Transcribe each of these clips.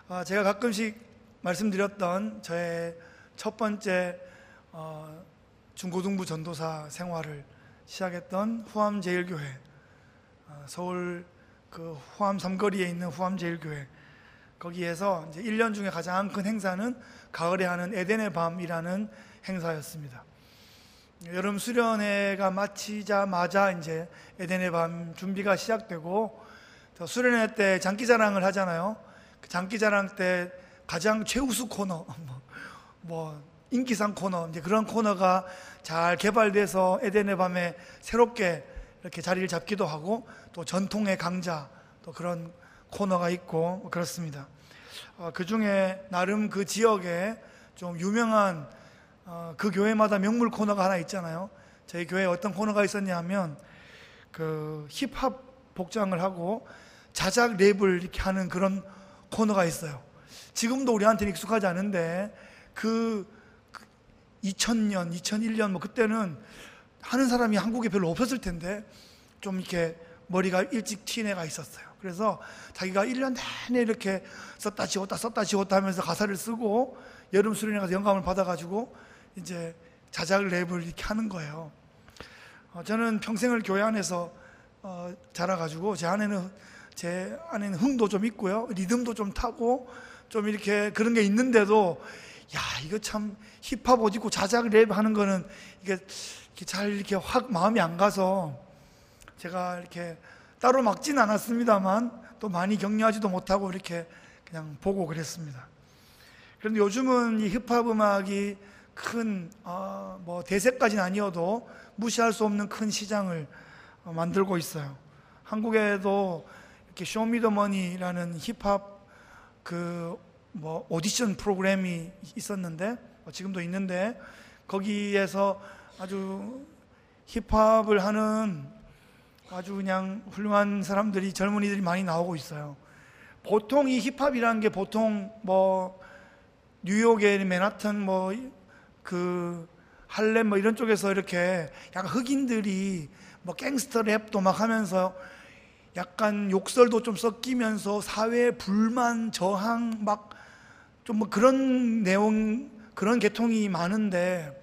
제가 가끔씩 말씀드렸던 저의 첫 번째 중고등부 전도사 생활을 시작했던 후암제일교회, 서울 그 후암 삼거리에 있는 후암제일교회, 거기에서 이제 1년 중에 가장 큰 행사는 가을에 하는 에덴의 밤이라는 행사였습니다. 여름 수련회가 마치자마자 이제 에덴의 밤 준비가 시작되고, 수련회 때 장기자랑을 하잖아요. 그 장기자랑 때 가장 최우수 코너, 인기상 코너, 이제 그런 코너가 잘 개발돼서 에덴의 밤에 새롭게 이렇게 자리를 잡기도 하고, 또 전통의 강자, 또 그런 코너가 있고 그렇습니다. 그 중에 나름 그 지역에 좀 유명한 그 교회마다 명물 코너가 하나 있잖아요. 저희 교회에 어떤 코너가 있었냐 하면 그 힙합 복장을 하고 자작 랩을 이렇게 하는 그런 코너가 있어요. 지금도 우리한테는 익숙하지 않은데 그 2000년, 2001년 그때는 하는 사람이 한국에 별로 없었을 텐데 좀 이렇게 머리가 일찍 튄 애가 있었어요. 그래서 자기가 1년 내내 이렇게 썼다 지웠다 하면서 가사를 쓰고 여름 수련회 가서 영감을 받아가지고 이제 자작 랩을 이렇게 하는 거예요. 저는 평생을 교회 안에서 자라가지고 제 안에는 흥도 좀 있고요, 리듬도 좀 타고 좀 이렇게 그런 게 있는데도, 야, 이거 참 힙합 옷 입고 자작 랩 하는 거는 이게 잘 이렇게 확 마음이 안 가서 제가 이렇게 따로 막진 않았습니다만 또 많이 격려하지도 못하고 이렇게 그냥 보고 그랬습니다. 그런데 요즘은 이 힙합 음악이 큰 대세까지는 아니어도 무시할 수 없는 큰 시장을 만들고 있어요. 한국에도 이렇게 쇼미더머니라는 힙합 오디션 프로그램이 있었는데, 지금도 있는데, 거기에서 아주 힙합을 하는 아주 그냥 훌륭한 사람들이, 젊은이들이 많이 나오고 있어요. 보통 이 힙합이라는 게 보통 뉴욕의 맨하튼 그 할렘 이런 쪽에서 이렇게 약간 흑인들이 갱스터 랩도 막 하면서 약간 욕설도 좀 섞이면서 사회 불만, 저항 좀 그런 내용, 그런 계통이 많은데,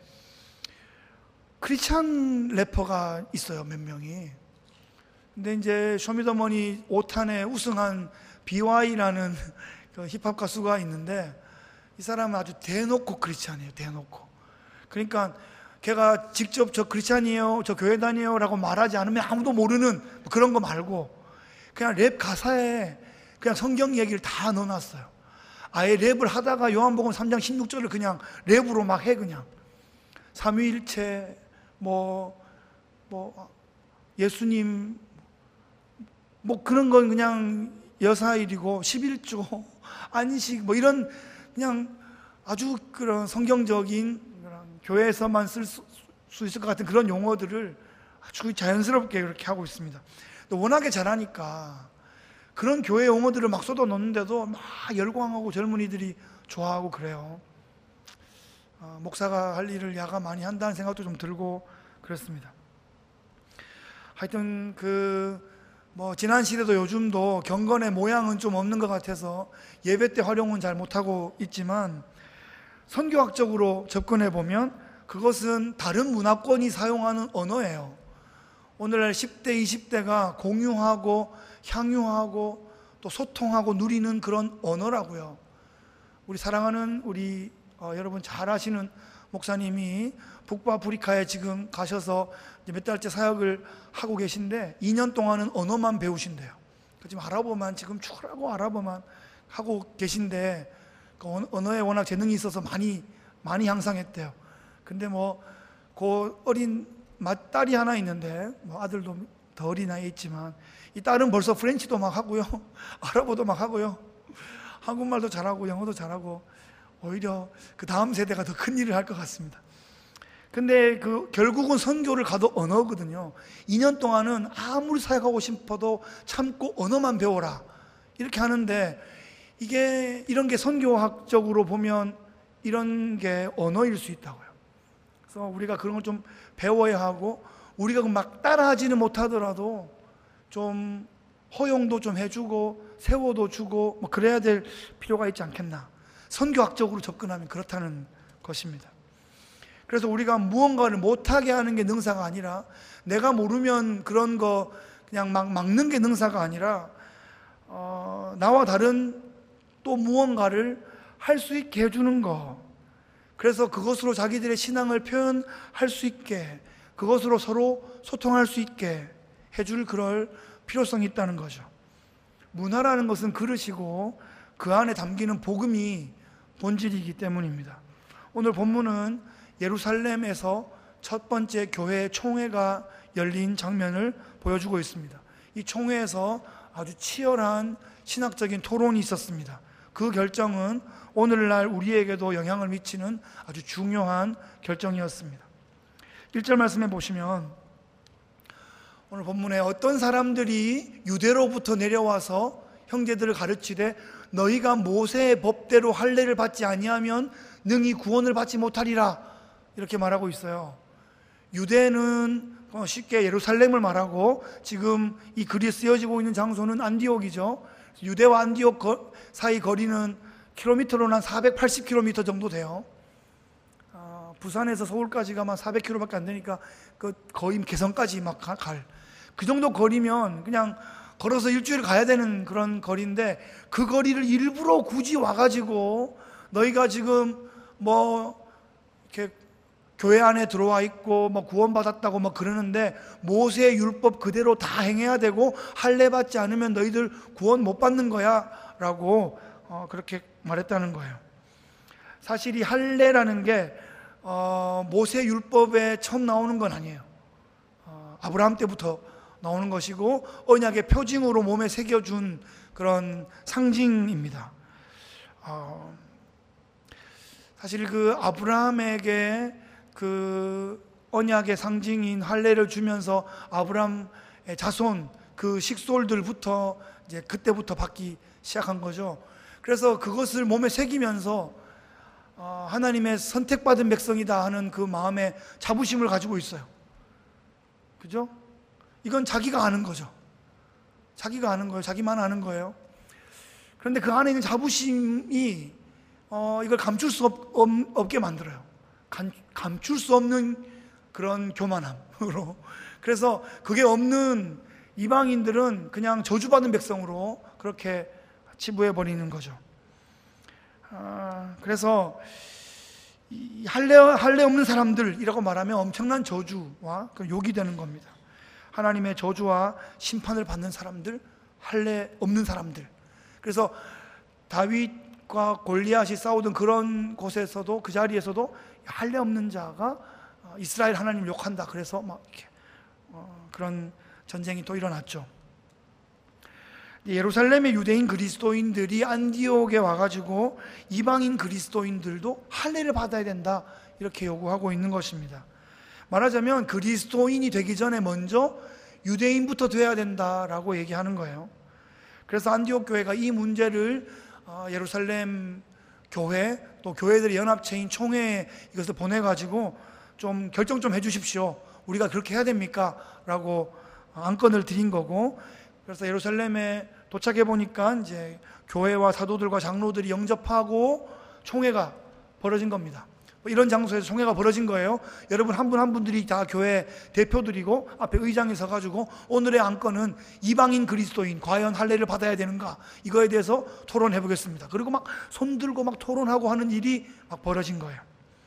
크리스찬 래퍼가 있어요, 몇 명이. 근데 이제 쇼미더머니 5탄에 우승한 BY라는 그 힙합 가수가 있는데, 이 사람은 아주 대놓고 크리스찬이에요, 대놓고. 그러니까 걔가 직접 저 크리스찬이에요, 저 교회 다녀요 라고 말하지 않으면 아무도 모르는 그런 거 말고 그냥 랩 가사에 그냥 성경 얘기를 다 넣어놨어요. 아예 랩을 하다가 요한복음 3장 16절을 그냥 랩으로 막 해. 그냥 삼위일체, 예수님, 그런 건 그냥 여사일이고 11조, 안식, 이런 그냥 아주 그런 성경적인 그런 교회에서만 쓸 수 있을 것 같은 그런 용어들을 아주 자연스럽게 그렇게 하고 있습니다. 또 워낙에 잘하니까 그런 교회 용어들을 막 쏟아 놓는데도 막 열광하고 젊은이들이 좋아하고 그래요. 목사가 할 일을 야가 많이 한다는 생각도 좀 들고 그렇습니다. 하여튼 지난 시대도 요즘도 경건의 모양은 좀 없는 것 같아서 예배 때 활용은 잘 못하고 있지만, 선교학적으로 접근해 보면 그것은 다른 문화권이 사용하는 언어예요. 오늘날 10대, 20대가 공유하고 향유하고 또 소통하고 누리는 그런 언어라고요. 우리 사랑하는 여러분 잘 아시는 목사님이 북부아프리카에 지금 가셔서 몇 달째 사역을 하고 계신데 2년 동안은 언어만 배우신대요. 지금 지금 축구하고 아랍어만 하고 계신데, 그 언어에 워낙 재능이 있어서 많이 향상했대요. 근데 그 어린 딸이 하나 있는데, 아들도 더 어린 나이에 있지만 이 딸은 벌써 프렌치도 막 하고요, 아랍어도 막 하고요, 한국말도 잘하고 영어도 잘하고, 오히려 그 다음 세대가 더 큰 일을 할 것 같습니다. 근데 결국은 선교를 가도 언어거든요. 2년 동안은 아무리 사역하고 싶어도 참고 언어만 배워라 이렇게 하는데, 이런 게 선교학적으로 보면 이런 게 언어일 수 있다고요. 그래서 우리가 그런 걸 좀 배워야 하고, 우리가 막 따라하지는 못하더라도 좀 허용도 좀 해주고 세워도 주고 뭐 그래야 될 필요가 있지 않겠나. 선교학적으로 접근하면 그렇다는 것입니다. 그래서 우리가 무언가를 못하게 하는 게 능사가 아니라, 내가 모르면 그런 거 그냥 막 막는 게 능사가 아니라, 나와 다른 또 무언가를 할 수 있게 해주는 거. 그래서 그것으로 자기들의 신앙을 표현할 수 있게, 그것으로 서로 소통할 수 있게 해줄 그럴 필요성이 있다는 거죠. 문화라는 것은 그릇이고 그 안에 담기는 복음이 본질이기 때문입니다. 오늘 본문은 예루살렘에서 첫 번째 교회 총회가 열린 장면을 보여주고 있습니다. 이 총회에서 아주 치열한 신학적인 토론이 있었습니다. 그 결정은 오늘날 우리에게도 영향을 미치는 아주 중요한 결정이었습니다. 1절 말씀해 보시면, 오늘 본문에 어떤 사람들이 유대로부터 내려와서 형제들을 가르치되 너희가 모세의 법대로 할례를 받지 아니하면 능히 구원을 받지 못하리라, 이렇게 말하고 있어요. 유대는 쉽게 예루살렘을 말하고, 지금 이 글이 쓰여지고 있는 장소는 안디옥이죠. 유대와 안디옥 사이 거리는 킬로미터로는 한 480km 정도 돼요. 부산에서 서울까지가 막 400km밖에 안 되니까 거의 개성까지 막 그 정도 거리면 그냥 걸어서 일주일 가야 되는 그런 거리인데, 그 거리를 일부러 굳이 와가지고 너희가 지금 뭐 이렇게 교회 안에 들어와 있고 뭐 구원받았다고 뭐 그러는데 모세의 율법 그대로 다 행해야 되고 할례 받지 않으면 너희들 구원 못 받는 거야 라고 그렇게 말했다는 거예요. 사실 이 할례라는 게 모세 율법에 처음 나오는 건 아니에요. 아브라함 때부터 나오는 것이고 언약의 표징으로 몸에 새겨준 그런 상징입니다. 사실 그 아브라함에게 그 언약의 상징인 할례를 주면서 아브라함의 자손 그 식솔들부터 이제 그때부터 받기 시작한 거죠. 그래서 그것을 몸에 새기면서 하나님의 선택받은 백성이다 하는 그 마음의 자부심을 가지고 있어요. 그죠? 이건 자기가 아는 거죠. 자기가 아는 거예요. 자기만 아는 거예요. 그런데 그 안에 있는 자부심이 이걸 감출 수 없게 만들어요. 감출 수 없는 그런 교만함으로. 그래서 그게 없는 이방인들은 그냥 저주받은 백성으로 그렇게 치부해버리는 거죠. 그래서 할례 없는 사람들이라고 말하면 엄청난 저주와 욕이 되는 겁니다. 하나님의 저주와 심판을 받는 사람들, 할례 없는 사람들. 그래서 다윗과 골리앗이 싸우던 그런 곳에서도, 그 자리에서도 할례 없는 자가 이스라엘 하나님을 욕한다. 그래서 막 이렇게 그런 전쟁이 또 일어났죠. 예루살렘의 유대인 그리스도인들이 안디옥에 와가지고 이방인 그리스도인들도 할례를 받아야 된다, 이렇게 요구하고 있는 것입니다. 말하자면 그리스도인이 되기 전에 먼저 유대인부터 돼야 된다라고 얘기하는 거예요. 그래서 안디옥 교회가 이 문제를 예루살렘 교회 또 교회들의 연합체인 총회에 이것을 보내가지고 좀 결정 좀 해주십시오. 우리가 그렇게 해야 됩니까? 라고 안건을 드린 거고, 그래서 예루살렘에 도착해 보니까 이제 교회와 사도들과 장로들이 영접하고 총회가 벌어진 겁니다. 이런 장소에서 총회가 벌어진 거예요. 여러분 한 분 한 분들이 다 교회 대표들이고 앞에 의장이 서가지고 오늘의 안건은 이방인 그리스도인 과연 할례를 받아야 되는가, 이거에 대해서 토론해 보겠습니다. 그리고 막 손들고 막 토론하고 하는 일이 막 벌어진 거예요.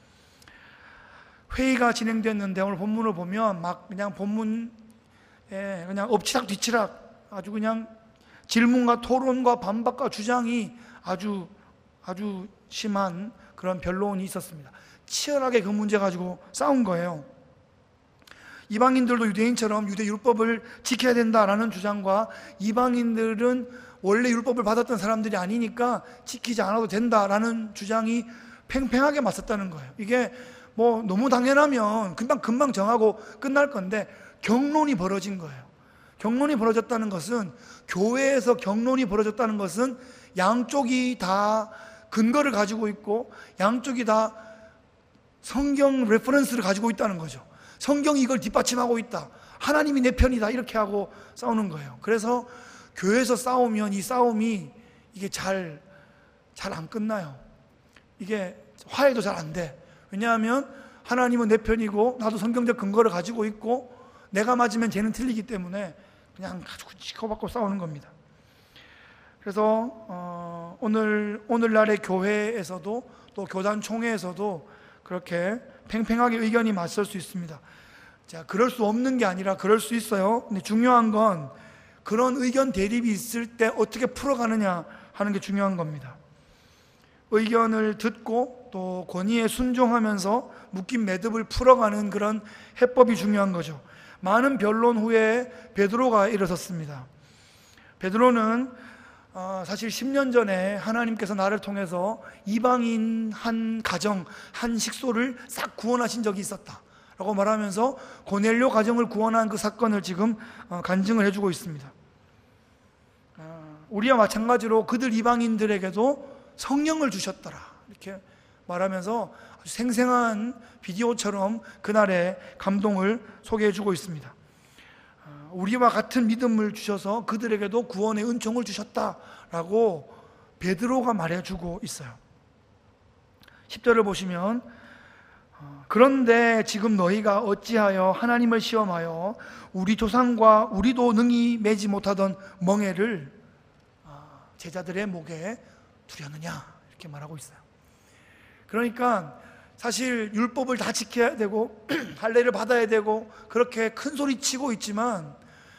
회의가 진행됐는데 오늘 본문을 보면 막 그냥 본문에 그냥 엎치락 뒤치락 아주 그냥 질문과 토론과 반박과 주장이 아주 심한 그런 변론이 있었습니다. 치열하게 그 문제 가지고 싸운 거예요. 이방인들도 유대인처럼 유대 율법을 지켜야 된다라는 주장과, 이방인들은 원래 율법을 받았던 사람들이 아니니까 지키지 않아도 된다라는 주장이 팽팽하게 맞섰다는 거예요. 이게 뭐 너무 당연하면 금방 정하고 끝날 건데 경론이 벌어진 거예요. 경론이 벌어졌다는 것은, 교회에서 경론이 벌어졌다는 것은 양쪽이 다 근거를 가지고 있고 양쪽이 다 성경 레퍼런스를 가지고 있다는 거죠. 성경이 이걸 뒷받침하고 있다, 하나님이 내 편이다, 이렇게 하고 싸우는 거예요. 그래서 교회에서 싸우면 이 싸움이 이게 잘 안 끝나요. 이게 화해도 잘 안 돼. 왜냐하면 하나님은 내 편이고 나도 성경적 근거를 가지고 있고 내가 맞으면 쟤는 틀리기 때문에 그냥 치고받고 싸우는 겁니다. 그래서 오늘날의 교회에서도 또 교단 총회에서도 그렇게 팽팽하게 의견이 맞설 수 있습니다. 자, 그럴 수 없는 게 아니라 그럴 수 있어요. 근데 중요한 건 그런 의견 대립이 있을 때 어떻게 풀어가느냐 하는 게 중요한 겁니다. 의견을 듣고 또 권위에 순종하면서 묶인 매듭을 풀어가는 그런 해법이 중요한 거죠. 많은 변론 후에 베드로가 일어섰습니다. 베드로는 사실 10년 전에 하나님께서 나를 통해서 이방인 한 가정, 한 식소를 싹 구원하신 적이 있었다 라고 말하면서 고넬료 가정을 구원한 그 사건을 지금 간증을 해주고 있습니다. 우리와 마찬가지로 그들 이방인들에게도 성령을 주셨더라 이렇게 말하면서 아주 생생한 비디오처럼 그날의 감동을 소개해주고 있습니다. 우리와 같은 믿음을 주셔서 그들에게도 구원의 은총을 주셨다라고 베드로가 말해주고 있어요. 10절을 보시면 그런데 지금 너희가 어찌하여 하나님을 시험하여 우리 조상과 우리도 능히 매지 못하던 멍에를 제자들의 목에 두려느냐 이렇게 말하고 있어요. 그러니까 사실 율법을 다 지켜야 되고 할례를 받아야 되고 그렇게 큰 소리 치고 있지만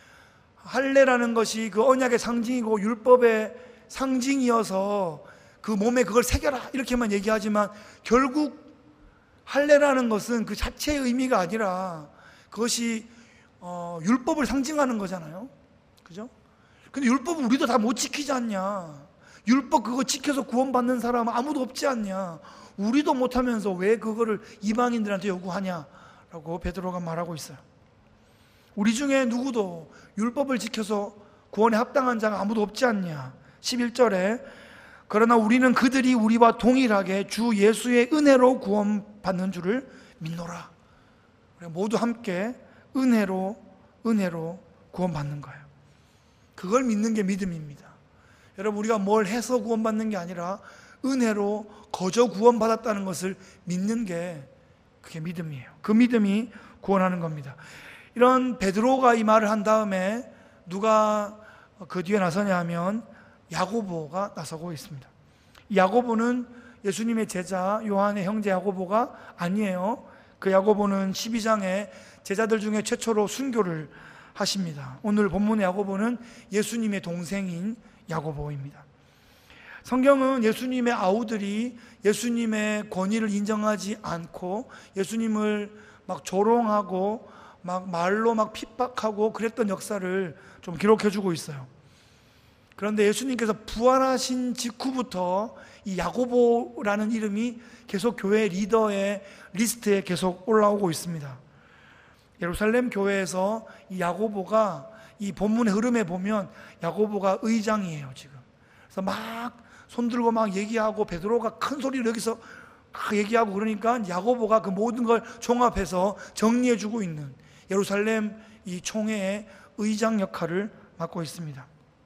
할례라는 것이 그 언약의 상징이고 율법의 상징이어서 그 몸에 그걸 새겨라 이렇게만 얘기하지만 결국 할례라는 것은 그 자체의 의미가 아니라 그것이 율법을 상징하는 거잖아요. 그죠? 근데 율법은 우리도 다 못 지키지 않냐? 율법 그거 지켜서 구원받는 사람은 아무도 없지 않냐? 우리도 못하면서 왜 그거를 이방인들한테 요구하냐라고 베드로가 말하고 있어요. 우리 중에 누구도 율법을 지켜서 구원에 합당한 자가 아무도 없지 않냐? 11절에 그러나 우리는 그들이 우리와 동일하게 주 예수의 은혜로 구원받는 줄을 믿노라. 모두 함께 은혜로 구원받는 거예요. 그걸 믿는 게 믿음입니다. 여러분, 우리가 뭘 해서 구원받는 게 아니라 은혜로 거저 구원받았다는 것을 믿는 게 그게 믿음이에요. 그 믿음이 구원하는 겁니다. 이런 베드로가 이 말을 한 다음에 누가 그 뒤에 나서냐 하면 야고보가 나서고 있습니다. 야고보는 예수님의 제자 요한의 형제 야고보가 아니에요. 그 야고보는 12장에 제자들 중에 최초로 순교를 하십니다. 오늘 본문의 야고보는 예수님의 동생인 야고보입니다. 성경은 예수님의 아우들이 예수님의 권위를 인정하지 않고 예수님을 막 조롱하고 막 말로 막 핍박하고 그랬던 역사를 좀 기록해주고 있어요. 그런데 예수님께서 부활하신 직후부터 이 야고보라는 이름이 계속 교회 리더의 리스트에 계속 올라오고 있습니다. 예루살렘 교회에서 이 야고보가 이 본문의 흐름에 보면 야고보가 의장이에요 지금. 그래서 막 손들고 막 얘기하고 베드로가 큰 소리로 여기서 막 얘기하고 그러니까 야고보가 그 모든 걸 종합해서 정리해주고 있는 예루살렘 이 총회의 의장 역할을 맡고 있습니다.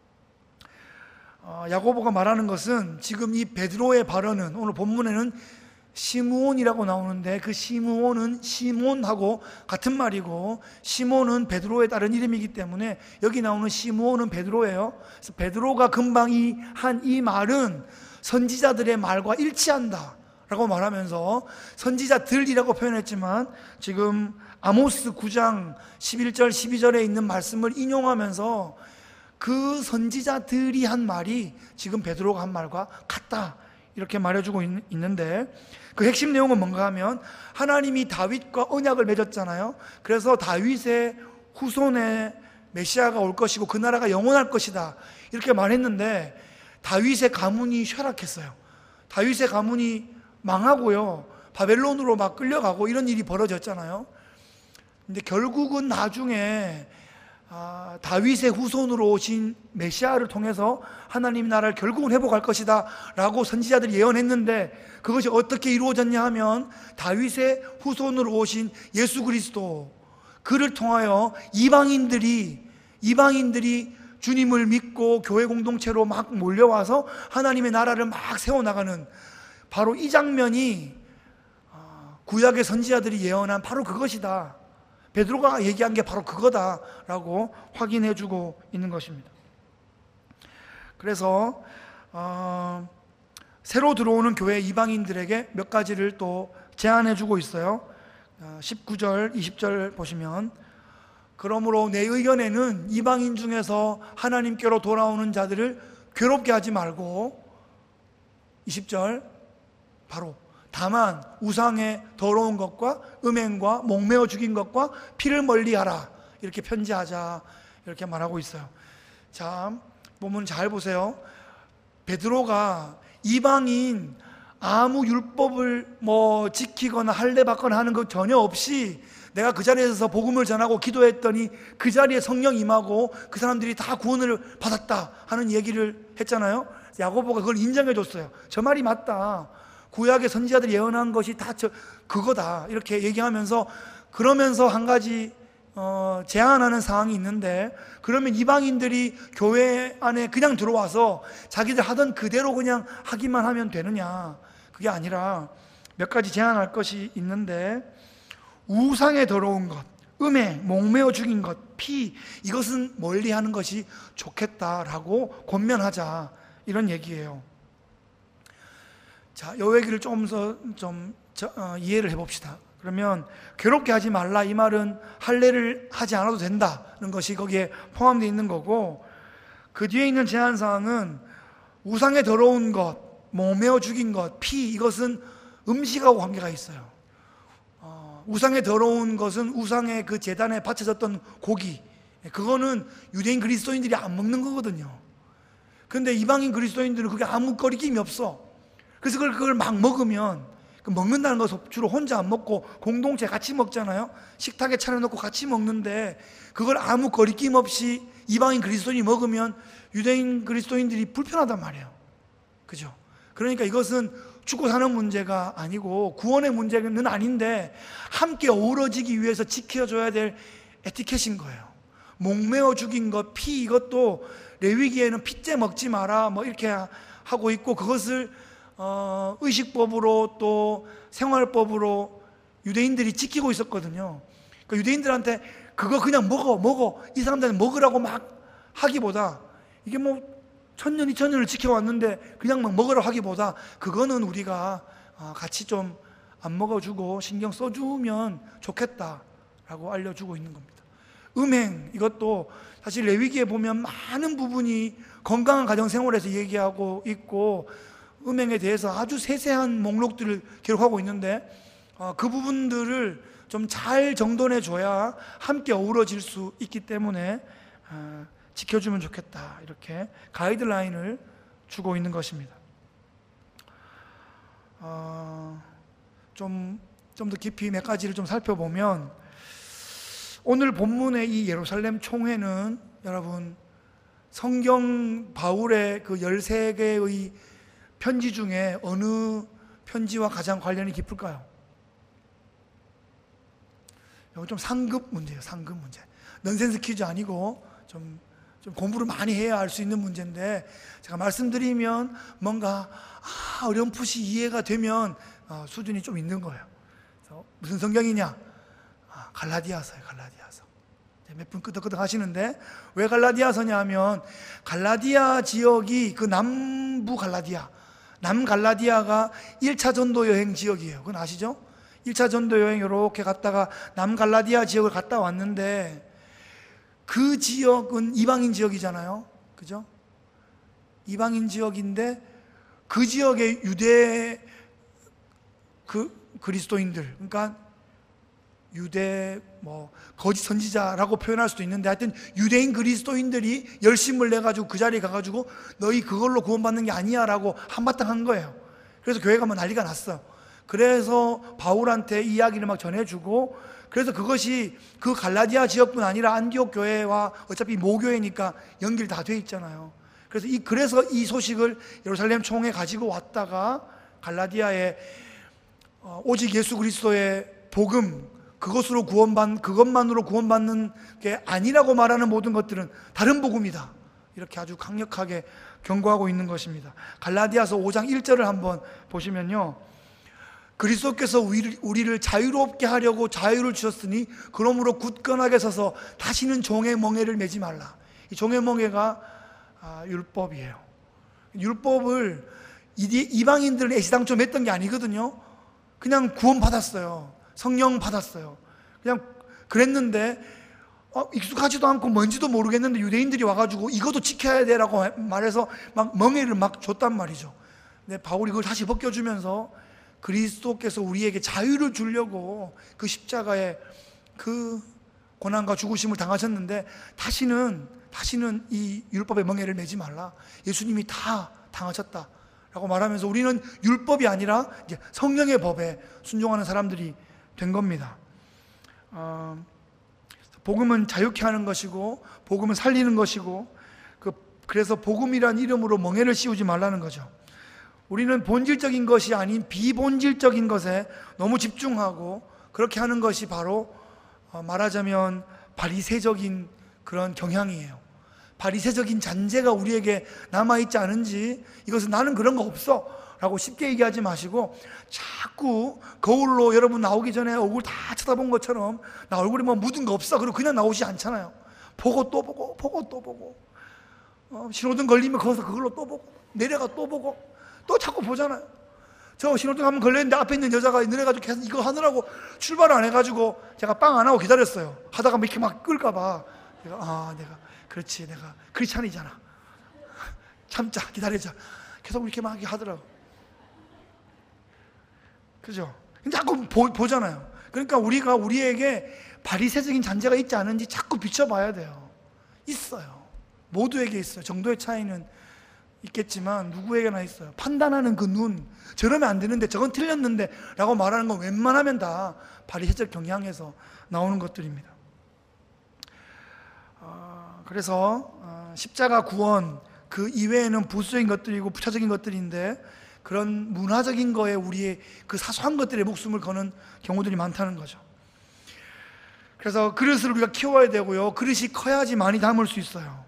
야고보가 말하는 것은 지금 이 베드로의 발언은 오늘 본문에는 시므온이라고 나오는데 그 시므온은 시몬하고 같은 말이고 시몬은 베드로의 다른 이름이기 때문에 여기 나오는 시므온은 베드로예요. 그래서 베드로가 금방 한 이 말은 선지자들의 말과 일치한다 라고 말하면서 선지자들이라고 표현했지만 지금 아모스 9장 11절 12절에 있는 말씀을 인용하면서 그 선지자들이 한 말이 지금 베드로가 한 말과 같다 이렇게 말해주고 있는데 그 핵심 내용은 뭔가 하면 하나님이 다윗과 언약을 맺었잖아요. 그래서 다윗의 후손에 메시아가 올 것이고 그 나라가 영원할 것이다 이렇게 말했는데 다윗의 가문이 쇠락했어요. 다윗의 가문이 망하고요 바벨론으로 막 끌려가고 이런 일이 벌어졌잖아요. 근데 결국은 나중에 다윗의 후손으로 오신 메시아를 통해서 하나님 나라를 결국은 회복할 것이다 라고 선지자들이 예언했는데 그것이 어떻게 이루어졌냐 하면 다윗의 후손으로 오신 예수 그리스도 그를 통하여 이방인들이 주님을 믿고 교회 공동체로 막 몰려와서 하나님의 나라를 막 세워나가는 바로 이 장면이 구약의 선지자들이 예언한 바로 그것이다. 베드로가 얘기한 게 바로 그거다라고 확인해주고 있는 것입니다. 그래서 새로 들어오는 교회 이방인들에게 몇 가지를 또 제안해주고 있어요. 19절, 20절 보시면, 그러므로 내 의견에는 이방인 중에서 하나님께로 돌아오는 자들을 괴롭게 하지 말고, 20절 바로 다만 우상의 더러운 것과 음행과 목매어 죽인 것과 피를 멀리하라, 이렇게 편지하자, 이렇게 말하고 있어요. 자, 보면 잘 보세요. 베드로가 이방인 아무 율법을 지키거나 할례받거나 하는 것 전혀 없이 내가 그 자리에서 복음을 전하고 기도했더니 그 자리에 성령 임하고 그 사람들이 다 구원을 받았다 하는 얘기를 했잖아요. 야고보가 그걸 인정해 줬어요. 저 말이 맞다. 구약의 선지자들이 예언한 것이 다 그거다, 이렇게 얘기하면서, 그러면서 한 가지 제안하는 사항이 있는데, 그러면 이방인들이 교회 안에 그냥 들어와서 자기들 하던 그대로 그냥 하기만 하면 되느냐? 그게 아니라 몇 가지 제안할 것이 있는데, 우상에 더러운 것, 음행, 목매어 죽인 것, 피, 이것은 멀리하는 것이 좋겠다라고 권면하자, 이런 얘기예요. 자, 이 얘기를 조금 더 이해를 해봅시다. 그러면 괴롭게 하지 말라, 이 말은 할례를 하지 않아도 된다는 것이 거기에 포함되어 있는 거고, 그 뒤에 있는 제한사항은 우상에 더러운 것, 목매어 죽인 것, 피, 이것은 음식하고 관계가 있어요. 우상에 더러운 것은 우상의 그 제단에 바쳐졌던 고기, 그거는 유대인 그리스도인들이 안 먹는 거거든요. 그런데 이방인 그리스도인들은 그게 아무 거리낌이 없어. 그래서 그걸 막 먹으면, 먹는다는 것은 주로 혼자 안 먹고 공동체 같이 먹잖아요. 식탁에 차려놓고 같이 먹는데, 그걸 아무 거리낌 없이 이방인 그리스도인이 먹으면 유대인 그리스도인들이 불편하단 말이에요. 그죠? 그러니까 이것은 죽고 사는 문제가 아니고 구원의 문제는 아닌데, 함께 어우러지기 위해서 지켜줘야 될 에티켓인 거예요. 목매어 죽인 것, 피, 이것도 레위기에는 피째 먹지 마라 이렇게 하고 있고, 그것을 의식법으로 또 생활법으로 유대인들이 지키고 있었거든요. 그러니까 유대인들한테 그거 그냥 먹어 이 사람들한테 먹으라고 막 하기보다, 이게 1000년 2000년을 지켜왔는데 그냥 막 먹으라 하기보다, 그거는 우리가 같이 좀 안 먹어주고 신경 써주면 좋겠다라고 알려주고 있는 겁니다. 음행, 이것도 사실 레위기에 보면 많은 부분이 건강한 가정생활에서 얘기하고 있고, 음행에 대해서 아주 세세한 목록들을 기록하고 있는데, 그 부분들을 좀 잘 정돈해 줘야 함께 어우러질 수 있기 때문에 지켜주면 좋겠다, 이렇게 가이드라인을 주고 있는 것입니다. 좀 더 깊이 몇 가지를 좀 살펴보면, 오늘 본문의 이 예루살렘 총회는 여러분, 성경 바울의 그 13개의 편지 중에 어느 편지와 가장 관련이 깊을까요? 이거 좀 상급 문제예요. 상급 문제. 넌센스 퀴즈 아니고 좀 공부를 많이 해야 알 수 있는 문제인데, 제가 말씀드리면 뭔가 어렴풋이 이해가 되면 수준이 좀 있는 거예요. 그래서 무슨 성경이냐? 갈라디아서예요. 갈라디아서. 몇 분 끄덕끄덕 하시는데, 왜 갈라디아서냐 하면, 갈라디아 지역이 그 남부 갈라디아, 남갈라디아가 1차 전도 여행 지역이에요. 그건 아시죠? 1차 전도 여행 이렇게 갔다가 남갈라디아 지역을 갔다 왔는데, 그 지역은 이방인 지역이잖아요. 그죠? 이방인 지역인데, 그 지역의 유대 그리스도인들, 그러니까 유대 거짓 선지자라고 표현할 수도 있는데, 하여튼 유대인 그리스도인들이 열심을 내가지고 그 자리에 가가지고 너희 그걸로 구원받는 게 아니야 라고 한바탕 한 거예요. 그래서 교회가 난리가 났어. 그래서 바울한테 이야기를 막 전해주고, 그래서 그것이 그 갈라디아 지역뿐 아니라 안디옥 교회와 어차피 모교회니까 연결 다 돼 있잖아요. 그래서 이 소식을 예루살렘 총회에 가지고 왔다가, 갈라디아에 오직 예수 그리스도의 복음, 그것만으로 구원받는 게 아니라고 말하는 모든 것들은 다른 복음이다, 이렇게 아주 강력하게 경고하고 있는 것입니다. 갈라디아서 5장 1절을 한번 보시면요, 그리스도께서 우리를 자유롭게 하려고 자유를 주셨으니 그러므로 굳건하게 서서 다시는 종의 멍에를 매지 말라. 이 종의 멍에가 율법이에요. 율법을 이방인들은 애시당초 맸던 게 아니거든요. 그냥 구원 받았어요. 성령 받았어요. 그냥 그랬는데 익숙하지도 않고 뭔지도 모르겠는데 유대인들이 와가지고 이것도 지켜야 돼라고 말해서 막 멍에를 막 줬단 말이죠. 근데 바울이 그걸 다시 벗겨주면서 그리스도께서 우리에게 자유를 주려고 그 십자가에 그 고난과 죽으심을 당하셨는데 다시는 이 율법의 멍에를 매지 말라. 예수님이 다 당하셨다라고 말하면서 우리는 율법이 아니라 이제 성령의 법에 순종하는 사람들이 된 겁니다. 복음은 자유케 하는 것이고 복음은 살리는 것이고 그래서 복음이란 이름으로 멍에를 씌우지 말라는 거죠. 우리는 본질적인 것이 아닌 비본질적인 것에 너무 집중하고 그렇게 하는 것이 바로 말하자면 바리새적인 그런 경향이에요. 바리새적인 잔재가 우리에게 남아있지 않은지, 이것은 나는 그런 거 없어 라고 쉽게 얘기하지 마시고 자꾸 거울로 여러분 나오기 전에 얼굴 다 쳐다본 것처럼 나 얼굴에 뭐 묻은 거 없어 그러고 그냥 나오지 않잖아요. 보고 또 보고 보고 또 보고 신호등 걸리면 거기서 그걸로 또 보고 내려가 또 보고 또 자꾸 보잖아요. 저 신호등 한번 걸렸는데 앞에 있는 여자가 내려가지고 계속 이거 하느라고 출발을 안 해가지고 제가 빵 안 하고 기다렸어요. 하다가 이렇게 막 끌까봐 내가 그렇지, 내가 크리스찬이잖아, 참자, 기다리자, 계속 이렇게 막 하더라고. 그죠? 근데 자꾸 보잖아요. 그러니까 우리가 우리에게 바리새적인 잔재가 있지 않은지 자꾸 비춰봐야 돼요. 있어요. 모두에게 있어요. 정도의 차이는 있겠지만 누구에게나 있어요. 판단하는 그 눈, 저러면 안 되는데 저건 틀렸는데 라고 말하는 건 웬만하면 다 바리새적 경향에서 나오는 것들입니다. 그래서 십자가 구원 그 이외에는 부수적인 것들이고 부차적인 것들인데 그런 문화적인 거에 우리의 그 사소한 것들에 목숨을 거는 경우들이 많다는 거죠. 그래서 그릇을 우리가 키워야 되고요, 그릇이 커야지 많이 담을 수 있어요.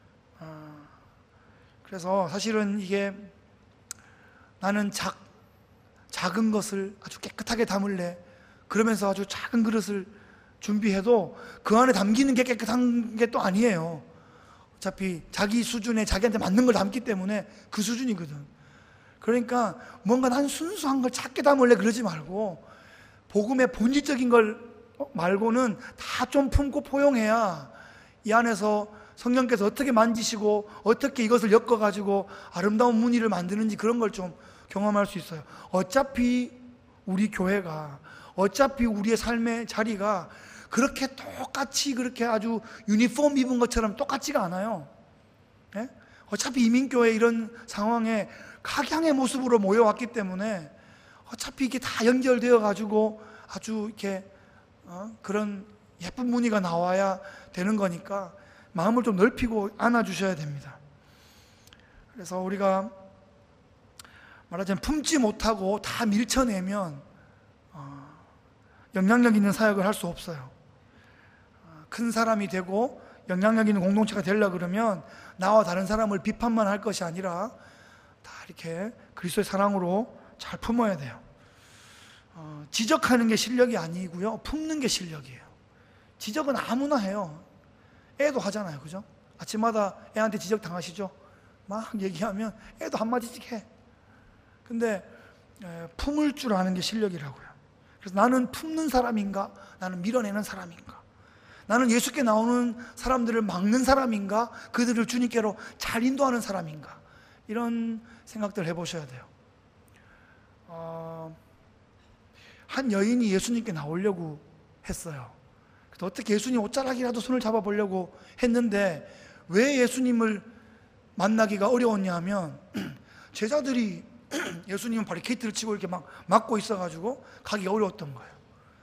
그래서 사실은 이게 나는 작은 것을 아주 깨끗하게 담을래 그러면서 아주 작은 그릇을 준비해도 그 안에 담기는 게 깨끗한 게 또 아니에요. 어차피 자기 수준에 자기한테 맞는 걸 담기 때문에 그 수준이거든. 그러니까 뭔가 난 순수한 걸 작게 담을래 그러지 말고 복음의 본질적인 걸 말고는 다 좀 품고 포용해야 이 안에서 성령께서 어떻게 만지시고 어떻게 이것을 엮어가지고 아름다운 무늬를 만드는지 그런 걸 좀 경험할 수 있어요. 어차피 우리 교회가, 어차피 우리의 삶의 자리가 그렇게 똑같이 그렇게 아주 유니폼 입은 것처럼 똑같지가 않아요. 네? 어차피 이민교회 이런 상황에 각양의 모습으로 모여왔기 때문에 어차피 이게 다 연결되어 가지고 아주 이렇게 그런 예쁜 무늬가 나와야 되는 거니까 마음을 좀 넓히고 안아주셔야 됩니다. 그래서 우리가 말하자면 품지 못하고 다 밀쳐내면 영향력 있는 사역을 할 수 없어요. 큰 사람이 되고 영향력 있는 공동체가 되려고 그러면 나와 다른 사람을 비판만 할 것이 아니라 다 이렇게 그리스도의 사랑으로 잘 품어야 돼요. 지적하는 게 실력이 아니고요, 품는 게 실력이에요. 지적은 아무나 해요. 애도 하잖아요, 그죠? 아침마다 애한테 지적 당하시죠? 막 얘기하면 애도 한마디씩 해. 근데 품을 줄 아는 게 실력이라고요. 그래서 나는 품는 사람인가? 나는 밀어내는 사람인가? 나는 예수께 나오는 사람들을 막는 사람인가? 그들을 주님께로 잘 인도하는 사람인가? 이런 생각들 해보셔야 돼요. 한 여인이 예수님께 나오려고 했어요. 그래서 어떻게 예수님 옷자락이라도 손을 잡아보려고 했는데 왜 예수님을 만나기가 어려웠냐 하면 제자들이 예수님은 바리케이트를 치고 이렇게 막 막고 있어가지고 가기가 어려웠던 거예요.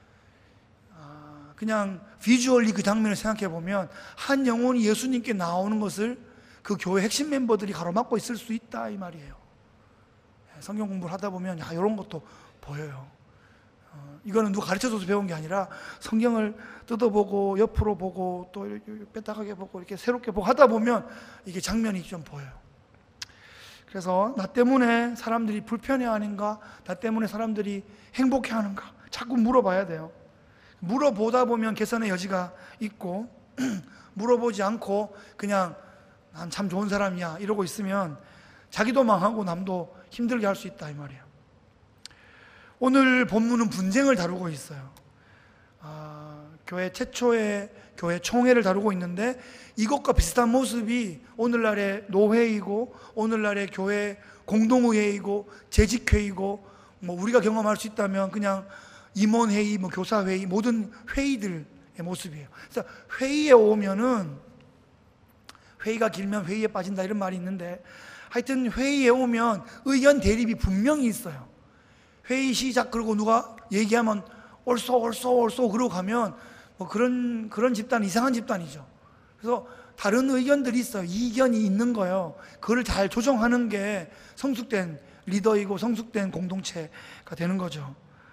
그냥 비주얼리 그 장면을 생각해 보면 한 영혼이 예수님께 나오는 것을 그 교회 핵심 멤버들이 가로막고 있을 수 있다 이 말이에요. 성경 공부를 하다 보면 이런 것도 보여요. 이거는 누가 가르쳐줘서 배운 게 아니라 성경을 뜯어보고 옆으로 보고 또 뺐다가게 보고 이렇게 새롭게 보고 하다 보면 이게 장면이 좀 보여요. 그래서 나 때문에 사람들이 불편해하는가, 나 때문에 사람들이 행복해하는가 자꾸 물어봐야 돼요. 물어보다 보면 개선의 여지가 있고 물어보지 않고 그냥 난 참 좋은 사람이야 이러고 있으면 자기도 망하고 남도 힘들게 할 수 있다 이 말이에요. 오늘 본문은 분쟁을 다루고 있어요. 교회 최초의 교회 총회를 다루고 있는데 이것과 비슷한 모습이 오늘날의 노회이고 오늘날의 교회 공동의회이고 재직회의고 뭐 우리가 경험할 수 있다면 그냥 임원회의, 뭐 교사회의, 모든 회의들의 모습이에요. 그래서 회의에 오면은 회의가 길면 회의에 빠진다 이런 말이 있는데 하여튼 회의에 오면 의견 대립이 분명히 있어요. 회의 시작 그러고 누가 얘기하면 옳소 그러고 가면 뭐 그런 집단, 이상한 집단이죠. 그래서 다른 의견들이 있어요. 이견이 있는 거예요. 그걸 잘 조정하는 게 성숙된 리더이고 성숙된 공동체가 되는 거죠.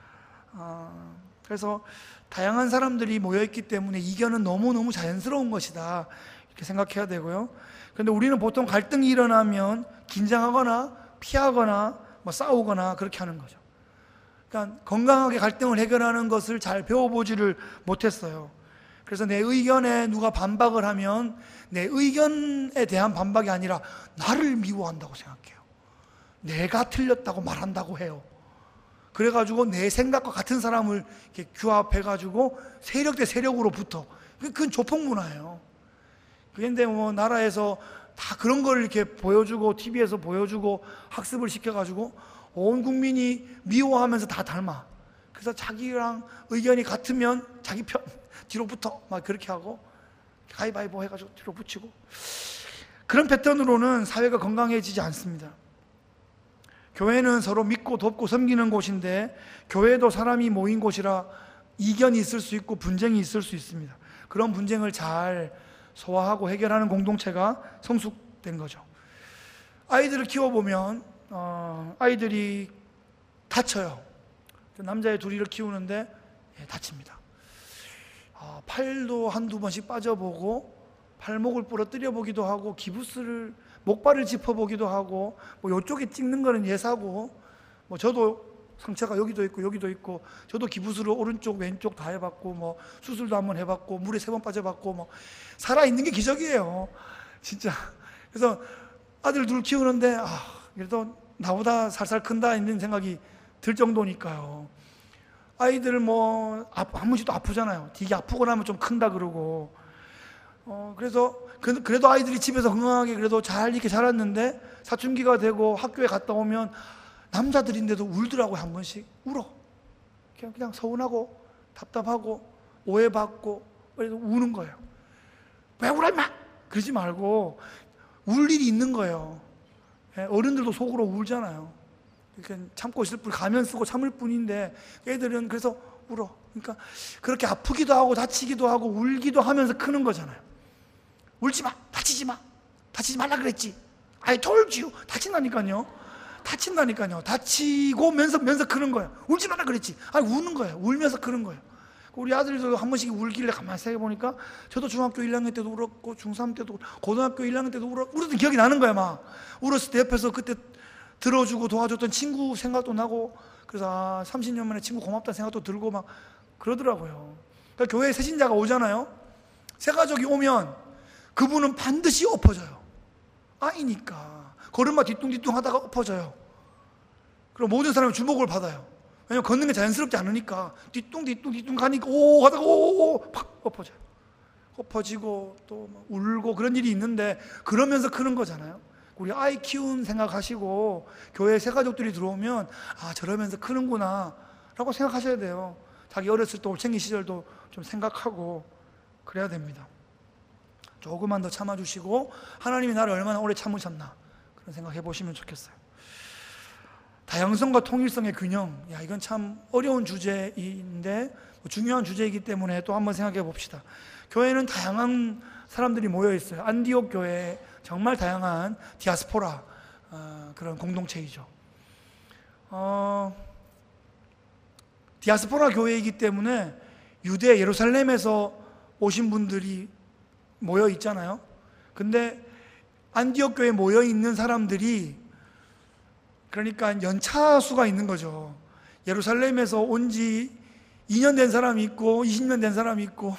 그래서 다양한 사람들이 모여있기 때문에 이견은 너무너무 자연스러운 것이다 이렇게 생각해야 되고요. 그런데 우리는 보통 갈등이 일어나면 긴장하거나 피하거나 뭐 싸우거나 그렇게 하는 거죠. 그러니까 건강하게 갈등을 해결하는 것을 잘 배워보지를 못했어요. 그래서 내 의견에 누가 반박을 하면 내 의견에 대한 반박이 아니라 나를 미워한다고 생각해요. 내가 틀렸다고 말한다고 해요. 그래가지고 내 생각과 같은 사람을 이렇게 규합해가지고 세력 대 세력으로 붙어. 그건 조폭문화예요. 그런데 뭐 나라에서 다 그런 걸 이렇게 보여주고 TV에서 보여주고 학습을 시켜가지고 온 국민이 미워하면서 다 닮아. 그래서 자기랑 의견이 같으면 자기 편 뒤로 붙어 막 그렇게 하고 가위바위보 해가지고 뒤로 붙이고 그런 패턴으로는 사회가 건강해지지 않습니다. 교회는 서로 믿고 돕고 섬기는 곳인데 교회도 사람이 모인 곳이라 이견이 있을 수 있고 분쟁이 있을 수 있습니다. 그런 분쟁을 잘 소화하고 해결하는 공동체가 성숙된 거죠. 아이들을 키워보면 아이들이 다쳐요. 남자애 둘이를 키우는데 다칩니다. 팔도 한두 번씩 빠져보고 발목을 부러뜨려 보기도 하고 기부스를 목발을 짚어보기도 하고 뭐 이쪽에 찍는 거는 예사고 뭐 저도 상처가 여기도 있고 저도 기부스를 오른쪽 왼쪽 다 해봤고 뭐 수술도 한번 해봤고 물에 3번 빠져봤고 뭐 살아있는 게 기적이에요 진짜. 그래서 아들 둘 키우는데 그래도 나보다 살살 큰다 이런 생각이 들 정도니까요. 아이들 뭐 한 번씩도 아프잖아요. 되게 아프고 나면 좀 큰다 그러고 그래서 그래도 아이들이 집에서 건강하게 그래도 잘 이렇게 자랐는데 사춘기가 되고 학교에 갔다 오면 남자들인데도 울더라고요. 한 번씩 울어. 그냥 서운하고 답답하고 오해받고 그래서 우는 거예요. 왜 울어 임마! 그러지 말고 울 일이 있는 거예요. 어른들도 속으로 울잖아요. 그러니까 참고 있을 뿐 가면 쓰고 참을 뿐인데 애들은 그래서 울어. 그러니까 그렇게 아프기도 하고 다치기도 하고 울기도 하면서 크는 거잖아요. 울지 마, 다치지 마, 다치지 말라 그랬지. I told you. 다친다니까요. 다치고 면서 크는 거예요. 울지 말라 그랬지. 우는 거예요. 울면서 크는 거예요. 우리 아들도 한 번씩 울길래 가만히 생각해보니까 저도 중학교 1학년 때도 울었고 중3 때도 고등학교 1학년 때도 울었던 기억이 나는 거야. 막 울었을 때 옆에서 그때 들어주고 도와줬던 친구 생각도 나고 그래서 30년 만에 친구 고맙다는 생각도 들고 막 그러더라고요. 그러니까 교회에 새신자가 오잖아요. 새가족이 오면 그분은 반드시 엎어져요. 아이니까 걸음마 뒤뚱뒤뚱 하다가 엎어져요. 그럼 모든 사람이 주목을 받아요. 왜냐면 걷는 게 자연스럽지 않으니까 뒤뚱뒤뚱 가니까 오 하다가 팍 엎어져요. 엎어지고 또 울고 그런 일이 있는데 그러면서 크는 거잖아요. 우리 아이 키운 생각하시고 교회 새가족들이 들어오면 저러면서 크는구나 라고 생각하셔야 돼요. 자기 어렸을 때 올챙이 시절도 좀 생각하고 그래야 됩니다. 조금만 더 참아주시고 하나님이 나를 얼마나 오래 참으셨나 그런 생각 해보시면 좋겠어요. 다양성과 통일성의 균형, 이건 참 어려운 주제인데 중요한 주제이기 때문에 또 한번 생각해 봅시다. 교회는 다양한 사람들이 모여 있어요. 안디옥 교회 정말 다양한 디아스포라 그런 공동체이죠. 디아스포라 교회이기 때문에 유대 예루살렘에서 오신 분들이 모여 있잖아요. 근데 안디옥 교회에 모여 있는 사람들이 그러니까 연차수가 있는 거죠. 예루살렘에서 온 지 2년 된 사람이 있고 20년 된 사람이 있고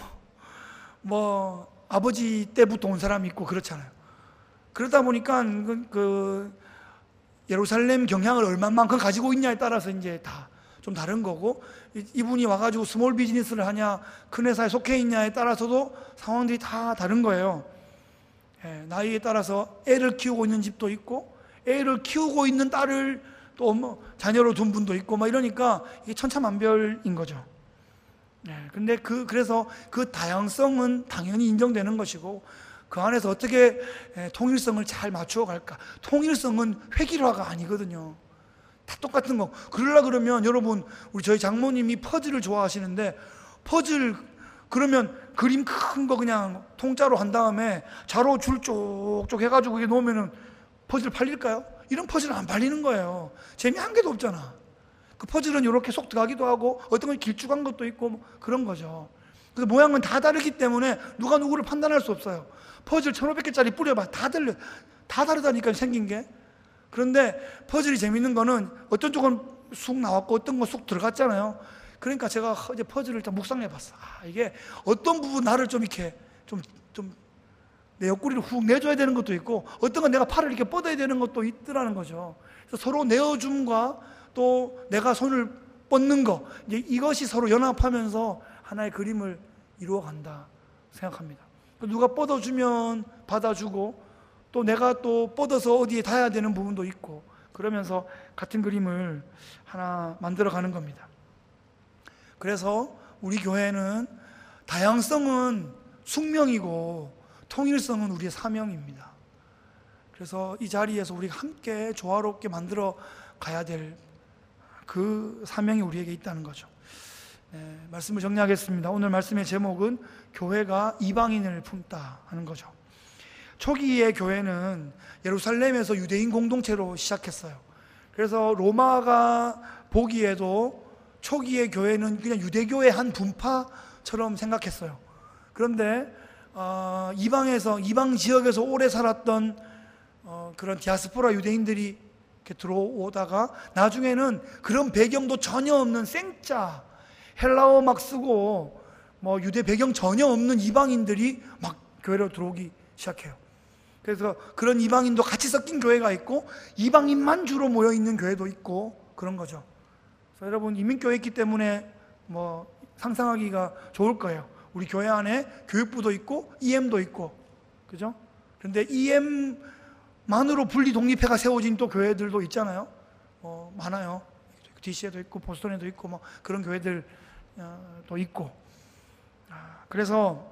뭐 아버지 때부터 온 사람이 있고 그렇잖아요. 그러다 보니까 그 예루살렘 경향을 얼마만큼 가지고 있냐에 따라서 이제 다 좀 다른 거고, 이분이 와가지고 스몰 비즈니스를 하냐 큰 회사에 속해 있냐에 따라서도 상황들이 다 다른 거예요. 나이에 따라서 애를 키우고 있는 집도 있고 애를 키우고 있는 딸을 또 뭐 자녀로 둔 분도 있고 막 이러니까 이게 천차만별인 거죠. 근데 그래서 그 다양성은 당연히 인정되는 것이고, 그 안에서 어떻게 통일성을 잘 맞추어 갈까. 통일성은 획일화가 아니거든요. 다 똑같은 거. 그러려고 그러면 여러분, 저희 장모님이 퍼즐을 좋아하시는데, 퍼즐 그러면 그림 큰 거 그냥 통짜로 한 다음에 자로 줄 쪽쪽 해가지고 이게 놓으면은 퍼즐 팔릴까요? 이런 퍼즐은 안 팔리는 거예요. 재미 한 개도 없잖아. 그 퍼즐은 이렇게 속 들어가기도 하고 어떤 건 길쭉한 것도 있고 뭐 그런 거죠. 그래서 모양은 다 다르기 때문에 누가 누구를 판단할 수 없어요. 퍼즐 1500개짜리 뿌려봐. 다 다르다니까 생긴 게. 그런데 퍼즐이 재밌는 거는 어떤 쪽은 쑥 나왔고 어떤 건 쑥 들어갔잖아요. 그러니까 제가 이제 퍼즐을 좀 묵상해 봤어. 이게 어떤 부분 나를 좀 이렇게 좀 내 옆구리를 훅 내줘야 되는 것도 있고, 어떤 건 내가 팔을 이렇게 뻗어야 되는 것도 있더라는 거죠. 그래서 서로 내어줌과 또 내가 손을 뻗는 거, 이제 이것이 서로 연합하면서 하나의 그림을 이루어간다 생각합니다. 누가 뻗어주면 받아주고, 또 내가 또 뻗어서 어디에 닿아야 되는 부분도 있고, 그러면서 같은 그림을 하나 만들어가는 겁니다. 그래서 우리 교회는 다양성은 숙명이고 통일성은 우리의 사명입니다. 그래서 이 자리에서 우리가 함께 조화롭게 만들어 가야 될 그 사명이 우리에게 있다는 거죠. 말씀을 정리하겠습니다. 오늘 말씀의 제목은 교회가 이방인을 품다 하는 거죠. 초기의 교회는 예루살렘에서 유대인 공동체로 시작했어요. 그래서 로마가 보기에도 초기의 교회는 그냥 유대교의 한 분파처럼 생각했어요. 그런데 이방 지역에서 오래 살았던 그런 디아스포라 유대인들이 이렇게 들어오다가 나중에는 그런 배경도 전혀 없는 생짜 헬라어 막 쓰고 뭐 유대 배경 전혀 없는 이방인들이 막 교회로 들어오기 시작해요. 그래서 그런 이방인도 같이 섞인 교회가 있고 이방인만 주로 모여 있는 교회도 있고 그런 거죠. 그래서 여러분, 이민교회 있기 때문에 뭐 상상하기가 좋을 거예요. 우리 교회 안에 교육부도 있고 EM도 있고, 그죠? 그런데 EM만으로 분리 독립회가 세워진 또 교회들도 있잖아요. 많아요. DC에도 있고 보스턴에도 있고 뭐 그런 교회들도 있고. 그래서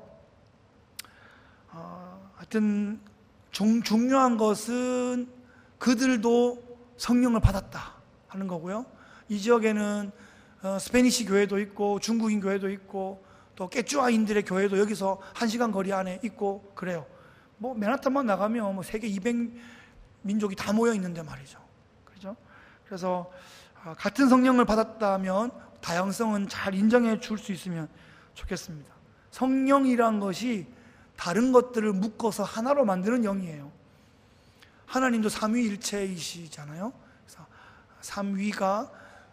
하여튼 중요한 것은 그들도 성령을 받았다 하는 거고요. 이 지역에는 스페니시 교회도 있고 중국인 교회도 있고 또 깨쭈아인들의 교회도 여기서 1시간 거리 안에 있고 그래요. 뭐 맨하탄만 나가면 뭐 세계 200민족이 다 모여 있는데 말이죠. 그렇죠? 그래서 같은 성령을 받았다면 다양성은 잘 인정해 줄 수 있으면 좋겠습니다. 성령이란 것이 다른 것들을 묶어서 하나로 만드는 영이에요. 하나님도 삼위일체이시잖아요. 그래서 삼위가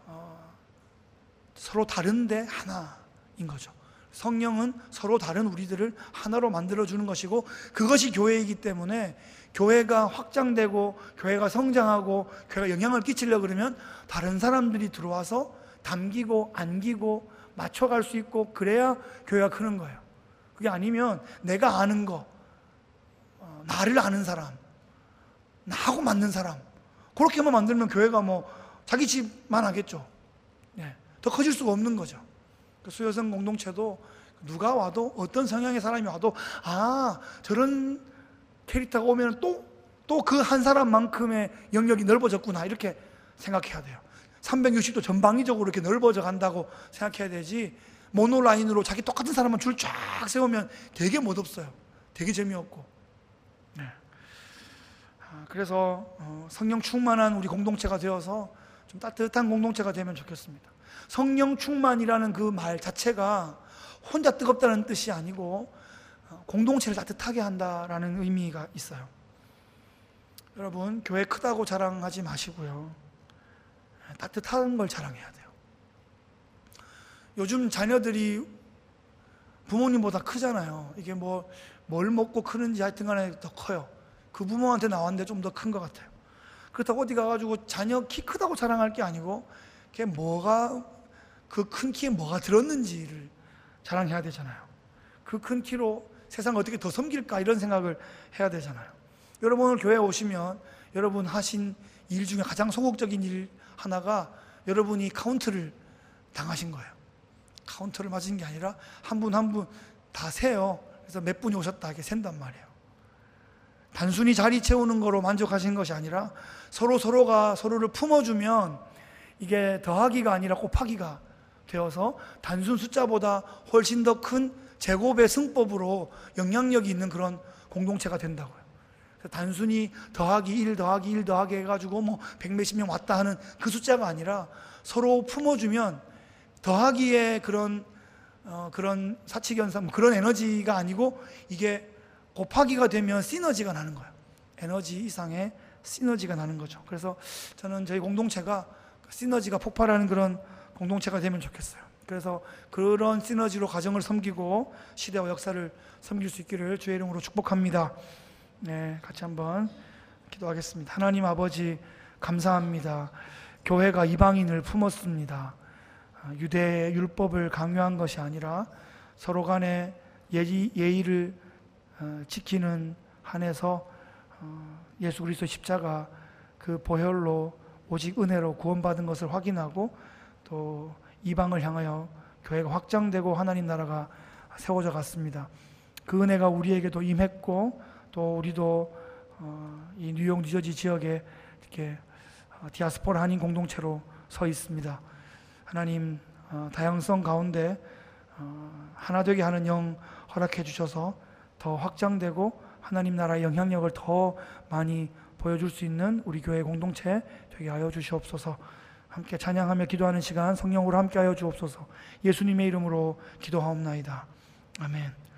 서로 다른데 하나인 거죠. 성령은 서로 다른 우리들을 하나로 만들어주는 것이고, 그것이 교회이기 때문에 교회가 확장되고 교회가 성장하고 교회가 영향을 끼치려고 그러면 다른 사람들이 들어와서 담기고 안기고 맞춰갈 수 있고, 그래야 교회가 크는 거예요. 그게 아니면 내가 아는 거, 나를 아는 사람, 나하고 맞는 사람, 그렇게만 만들면 교회가 뭐 자기 집만 하겠죠. 더 커질 수가 없는 거죠. 수요성 공동체도 누가 와도 어떤 성향의 사람이 와도 저런 캐릭터가 오면 또 그 한 사람만큼의 영역이 넓어졌구나 이렇게 생각해야 돼요. 360도 전방위적으로 이렇게 넓어져 간다고 생각해야 되지, 모노라인으로 자기 똑같은 사람만 줄 쫙 세우면 되게 멋없어요. 되게 재미없고. 그래서 성령 충만한 우리 공동체가 되어서 좀 따뜻한 공동체가 되면 좋겠습니다. 성령 충만이라는 그 말 자체가 혼자 뜨겁다는 뜻이 아니고 공동체를 따뜻하게 한다라는 의미가 있어요. 여러분, 교회 크다고 자랑하지 마시고요, 따뜻한 걸 자랑해야 돼요. 요즘 자녀들이 부모님보다 크잖아요. 이게 뭘 먹고 크는지 하여튼 간에 더 커요. 그 부모한테 나왔는데 좀 더 큰 것 같아요. 그렇다고 어디 가가지고 자녀 키 크다고 자랑할 게 아니고 그 큰 키에 뭐가 들었는지를 자랑해야 되잖아요. 그 큰 키로 세상을 어떻게 더 섬길까 이런 생각을 해야 되잖아요. 여러분 오늘 교회에 오시면 여러분 하신 일 중에 가장 소극적인 일 하나가 여러분이 카운트를 당하신 거예요. 카운트를 맞은 게 아니라 한 분 한 분 다 세요. 그래서 몇 분이 오셨다 이렇게 센단 말이에요. 단순히 자리 채우는 거로 만족하신 것이 아니라 서로가 서로를 품어주면 이게 더하기가 아니라 곱하기가 되어서 단순 숫자보다 훨씬 더 큰 제곱의 승법으로 영향력이 있는 그런 공동체가 된다고요. 단순히 더하기 1 더하기 1 더하기 해가지고 100몇십 명 왔다 하는 그 숫자가 아니라 서로 품어주면 더하기의 그런 사칙연산, 그런 에너지가 아니고 이게 곱하기가 되면 시너지가 나는 거예요. 에너지 이상의 시너지가 나는 거죠. 그래서 저는 저희 공동체가 시너지가 폭발하는 그런 공동체가 되면 좋겠어요. 그래서 그런 시너지로 가정을 섬기고 시대와 역사를 섬길 수 있기를 주의 이름으로 축복합니다. 네, 같이 한번 기도하겠습니다. 하나님 아버지, 감사합니다. 교회가 이방인을 품었습니다. 유대의 율법을 강요한 것이 아니라 서로 간의 예의를 지키는 한에서 예수 그리스도 십자가 그 보혈로 오직 은혜로 구원받은 것을 확인하고 또 이방을 향하여 교회가 확장되고 하나님 나라가 세워져 갔습니다. 그 은혜가 우리에게도 임했고 또 우리도 이 뉴욕 뉴저지 지역에 이렇게 디아스포라 한인 공동체로 서 있습니다. 하나님, 다양성 가운데 하나 되게 하는 영 허락해 주셔서 더 확장되고 하나님 나라의 영향력을 더 많이 보여줄 수 있는 우리 교회 공동체 되게 하여 주시옵소서. 함께 찬양하며 기도하는 시간 성령으로 함께 하여 주옵소서. 예수님의 이름으로 기도하옵나이다. 아멘.